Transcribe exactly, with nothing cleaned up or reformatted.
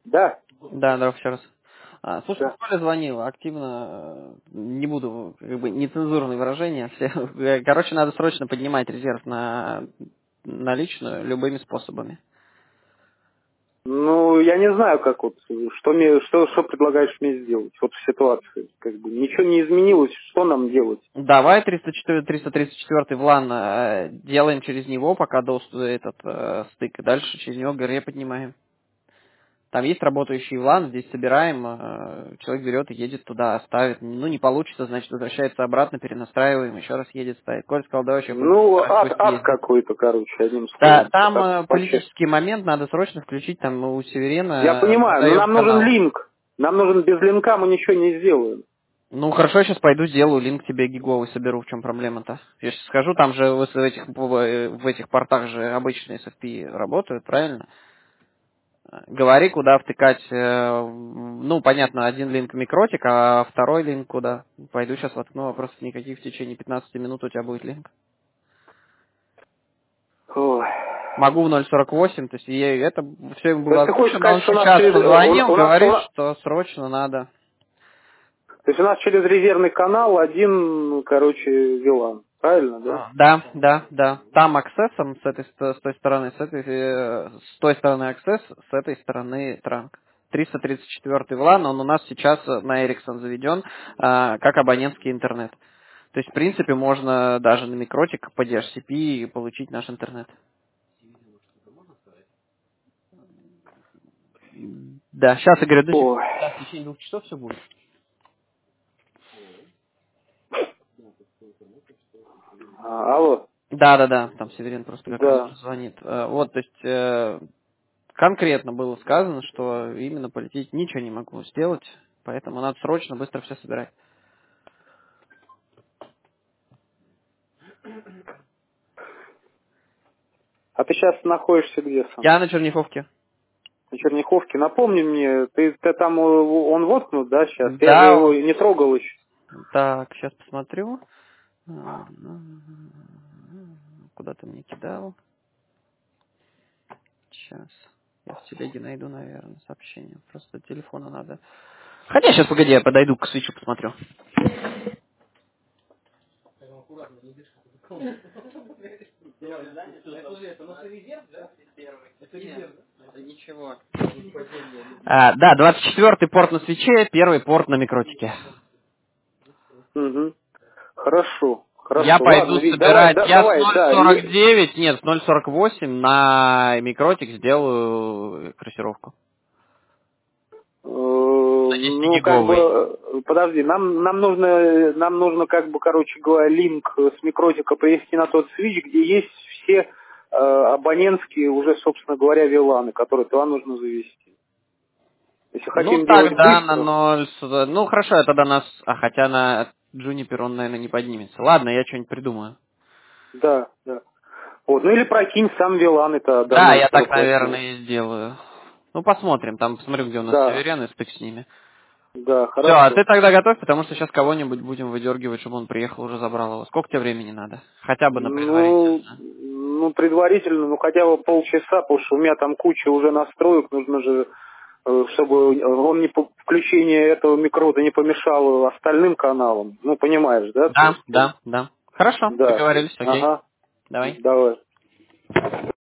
Да. Да, здравствуйте еще раз. А, слушай, Да. Коля звонил, активно, э, не буду, как бы, нецензурные выражения. Все. Короче, надо срочно поднимать резерв на наличную любыми способами. Ну, я не знаю, как вот, что мне, что, что предлагаешь мне сделать вот в ситуации. Как бы ничего не изменилось, что нам делать? Давай триста четыре, триста тридцать четыре влан э, делаем через него, пока доступ этот э, стык, и дальше через него горе поднимаем. Там есть работающий влан, здесь собираем, э, человек берет и едет туда, ставит. Ну, не получится, значит, возвращается обратно, перенастраиваем, еще раз едет, ставит. Коль сказал, давай еще хоть Ну, раз ад, пусть ад ездит. какой-то, короче, одним Да, словом. там Так, э, вообще. политический момент, надо срочно включить, там у Я Северина э, понимаю, но задаем нам нужен канал. линк. Нам нужен без линка, мы ничего не сделаем. Ну, хорошо, я сейчас пойду сделаю, линк тебе гиговый соберу, в чем проблема-то. Я сейчас скажу, там же в в этих, в в этих портах же обычные эс эф пи работают, правильно? Говори, куда втыкать, э, ну, понятно, один линк микротик, а второй линк куда? Пойду сейчас воткну, вопросов никаких, в течение пятнадцати минут у тебя будет линк. Ой. Могу в ноль сорок восемь, то есть я, это все ему То было есть ты хочешь озвучено, он сказать, что у нас сейчас через, у, позвонил, у нас, у говорит, нас- что срочно надо. то есть у нас через резервный канал один, ну, короче, вилан. Правильно, да? А, Да, да, да. Там аксессом с этой ст- с той стороны, с этой э, с той стороны аксесс, с этой стороны транк. триста тридцать четыре влан, он у нас сейчас э, на Ericsson заведен а, как абонентский интернет. То есть, в принципе, можно даже на микротик по ди эйч си пи получить наш интернет. Да, сейчас, я говорю, до сих- Ой. да, в течение двух часов все будет. А, алло. Да, да, да, там Северин просто как раз Да. звонит. Э, Вот, то есть, э, конкретно было сказано, что именно полететь ничего не могу сделать, поэтому надо срочно, быстро все собирать. А ты сейчас находишься где сам? Я на Черняховке. На Черняховке. Напомни мне, ты, ты там, э, он воткнут, да, сейчас? Я же Да, его он- не трогал еще. так, сейчас посмотрю. Куда ты мне кидал? Сейчас. Я в телеге найду, наверное, сообщение. Просто телефона надо. Хотя сейчас, погоди, я подойду к свечу, посмотрю. Ничего. А, да, двадцать четвёртый порт на свече, первый порт на микротике. Угу. Хорошо. Я Хорошо. пойду Ладно, Вик, давай, собирать. да, Я с давай, ноль да. сорок е- девять, нет, с ноль сорок восемь на микротик сделаю красировку. э, На десять ну, как бы, гиговый. э, подожди, нам, нам нужно, нам нужно, как бы, короче говоря, линк с микротика привести на тот свич, где есть все э, абонентские уже, собственно говоря, виланы, которые туда нужно завести. Если Ну, хотим делать тогда на быстро, ноль... с- Ну, хорошо, я тогда нас... А хотя на Juniper он, наверное, не поднимется. Ладно, я что-нибудь придумаю. да, да. Вот, ну или прокинь сам вилан, это до Да, ноль я так, сорок восемь. наверное, и сделаю. Ну, посмотрим. Там посмотрю, где у нас Да, Северян и стык с ними. да, Все, а ты хорошо. тогда готовь, потому что сейчас кого-нибудь будем выдергивать, чтобы он приехал, уже забрал его. Сколько тебе времени надо? Хотя бы на Ну, предварительно. ну, предварительно, ну, хотя бы полчаса, потому что у меня там куча уже настроек, нужно же, э, чтобы он не по- включение этого микрода не помешало остальным каналам. Ну, понимаешь, да? То Да, есть, да, да. Хорошо, да. договорились, окей. Ага, Давай. давай.